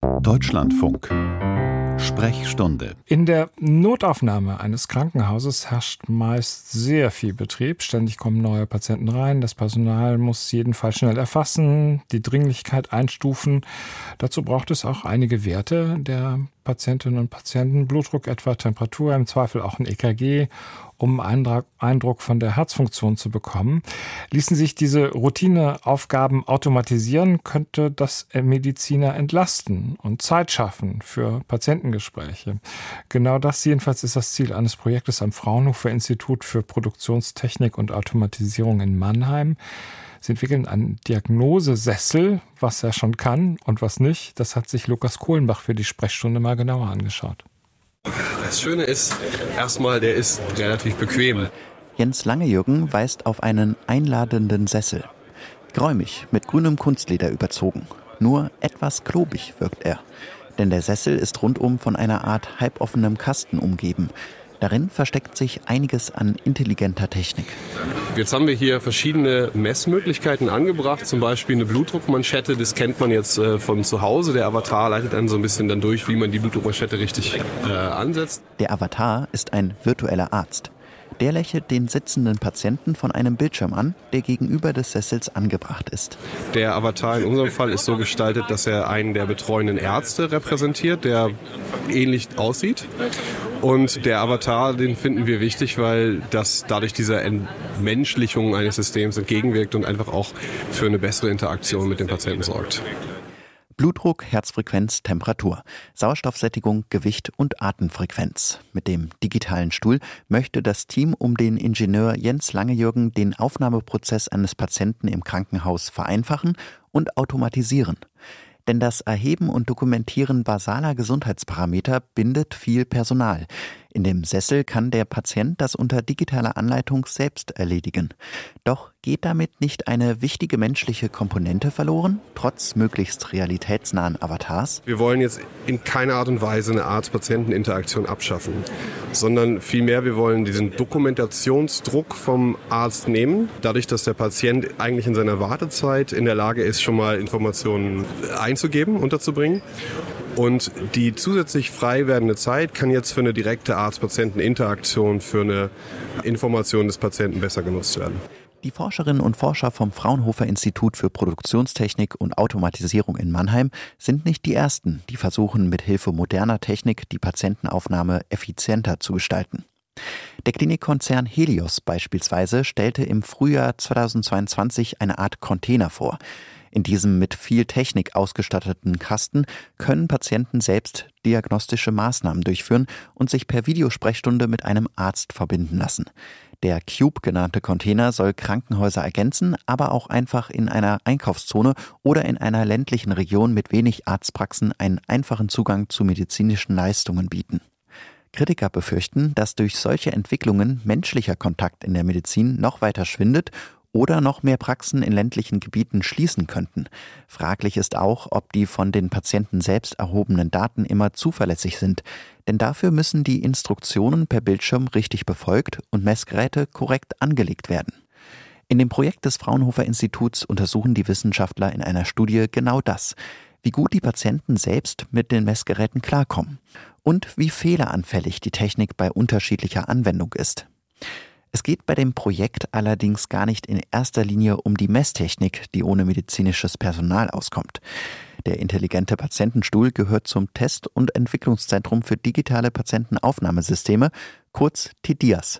Deutschlandfunk. Sprechstunde. In der Notaufnahme eines Krankenhauses herrscht meist sehr viel Betrieb. Ständig kommen neue Patienten rein. Das Personal muss jeden Fall schnell erfassen, die Dringlichkeit einstufen. Dazu braucht es auch einige Werte der Patientinnen und Patienten. Blutdruck etwa, Temperatur, im Zweifel auch ein EKG, um einen Eindruck von der Herzfunktion zu bekommen. Ließen sich diese Routineaufgaben automatisieren, könnte das Mediziner entlasten und Zeit schaffen für Patientengespräche. Genau das jedenfalls ist das Ziel eines Projektes am Fraunhofer Institut für Produktionstechnik und Automatisierung in Mannheim. Sie entwickeln einen Diagnosesessel, was er schon kann und was nicht. Das hat sich Lukas Kohlenbach für die Sprechstunde mal genauer angeschaut. Das Schöne ist, erstmal, der ist relativ bequem. Jens Langejürgen weist auf einen einladenden Sessel. Geräumig, mit grünem Kunstleder überzogen. Nur etwas klobig wirkt er. Denn der Sessel ist rundum von einer Art halboffenem Kasten umgeben. Darin versteckt sich einiges an intelligenter Technik. Jetzt haben wir hier verschiedene Messmöglichkeiten angebracht, zum Beispiel eine Blutdruckmanschette, das kennt man jetzt von zu Hause. Der Avatar leitet einen so ein bisschen dann durch, wie man die Blutdruckmanschette richtig ansetzt. Der Avatar ist ein virtueller Arzt. Der lächelt den sitzenden Patienten von einem Bildschirm an, der gegenüber des Sessels angebracht ist. Der Avatar in unserem Fall ist so gestaltet, dass er einen der betreuenden Ärzte repräsentiert, der ähnlich aussieht. Und der Avatar, den finden wir wichtig, weil das dadurch dieser Entmenschlichung eines Systems entgegenwirkt und einfach auch für eine bessere Interaktion mit dem Patienten sorgt. Blutdruck, Herzfrequenz, Temperatur, Sauerstoffsättigung, Gewicht und Atemfrequenz. Mit dem digitalen Stuhl möchte das Team um den Ingenieur Jens Langejürgen den Aufnahmeprozess eines Patienten im Krankenhaus vereinfachen und automatisieren. Denn das Erheben und Dokumentieren basaler Gesundheitsparameter bindet viel Personal. In dem Sessel kann der Patient das unter digitaler Anleitung selbst erledigen. Doch geht damit nicht eine wichtige menschliche Komponente verloren, trotz möglichst realitätsnahen Avatars? Wir wollen jetzt in keiner Art und Weise eine Arzt-Patienten-Interaktion abschaffen, sondern vielmehr wir wollen diesen Dokumentationsdruck vom Arzt nehmen, dadurch, dass der Patient eigentlich in seiner Wartezeit in der Lage ist, schon mal Informationen einzugeben, unterzubringen. Und die zusätzlich frei werdende Zeit kann jetzt für eine direkte Arzt-Patienten-Interaktion, für eine Information des Patienten besser genutzt werden. Die Forscherinnen und Forscher vom Fraunhofer Institut für Produktionstechnik und Automatisierung in Mannheim sind nicht die ersten, die versuchen, mit Hilfe moderner Technik die Patientenaufnahme effizienter zu gestalten. Der Klinikkonzern Helios beispielsweise stellte im Frühjahr 2022 eine Art Container vor. In diesem mit viel Technik ausgestatteten Kasten können Patienten selbst diagnostische Maßnahmen durchführen und sich per Videosprechstunde mit einem Arzt verbinden lassen. Der Cube genannte Container soll Krankenhäuser ergänzen, aber auch einfach in einer Einkaufszone oder in einer ländlichen Region mit wenig Arztpraxen einen einfachen Zugang zu medizinischen Leistungen bieten. Kritiker befürchten, dass durch solche Entwicklungen menschlicher Kontakt in der Medizin noch weiter schwindet oder noch mehr Praxen in ländlichen Gebieten schließen könnten. Fraglich ist auch, ob die von den Patienten selbst erhobenen Daten immer zuverlässig sind. Denn dafür müssen die Instruktionen per Bildschirm richtig befolgt und Messgeräte korrekt angelegt werden. In dem Projekt des Fraunhofer Instituts untersuchen die Wissenschaftler in einer Studie genau das: wie gut die Patienten selbst mit den Messgeräten klarkommen und wie fehleranfällig die Technik bei unterschiedlicher Anwendung ist. Es geht bei dem Projekt allerdings gar nicht in erster Linie um die Messtechnik, die ohne medizinisches Personal auskommt. Der intelligente Patientenstuhl gehört zum Test- und Entwicklungszentrum für digitale Patientenaufnahmesysteme, kurz TDIAS.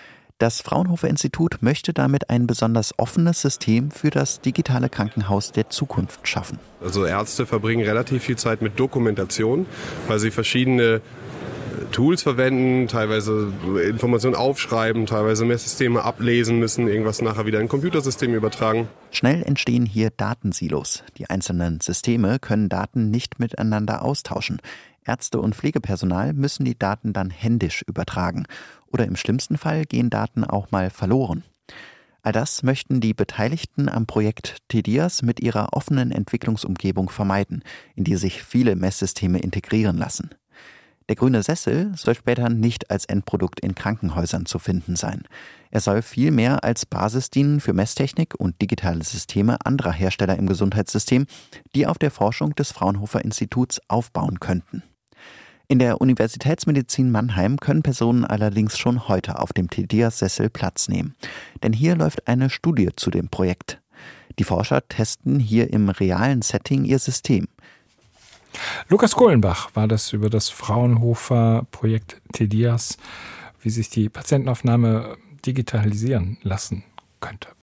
Das Fraunhofer Institut möchte damit ein besonders offenes System für das digitale Krankenhaus der Zukunft schaffen. Also Ärzte verbringen relativ viel Zeit mit Dokumentation, weil sie verschiedene Tools verwenden, teilweise Informationen aufschreiben, teilweise Messsysteme ablesen müssen, irgendwas nachher wieder in ein Computersystem übertragen. Schnell entstehen hier Datensilos. Die einzelnen Systeme können Daten nicht miteinander austauschen. Ärzte und Pflegepersonal müssen die Daten dann händisch übertragen. Oder im schlimmsten Fall gehen Daten auch mal verloren. All das möchten die Beteiligten am Projekt TDIAS mit ihrer offenen Entwicklungsumgebung vermeiden, in die sich viele Messsysteme integrieren lassen. Der grüne Sessel soll später nicht als Endprodukt in Krankenhäusern zu finden sein. Er soll vielmehr als Basis dienen für Messtechnik und digitale Systeme anderer Hersteller im Gesundheitssystem, die auf der Forschung des Fraunhofer Instituts aufbauen könnten. In der Universitätsmedizin Mannheim können Personen allerdings schon heute auf dem TEDIAS-Sessel Platz nehmen. Denn hier läuft eine Studie zu dem Projekt. Die Forscher testen hier im realen Setting ihr System. Lukas Kohlenbach war das über das Fraunhofer-Projekt TEDIAS, wie sich die Patientenaufnahme digitalisieren lassen könnte.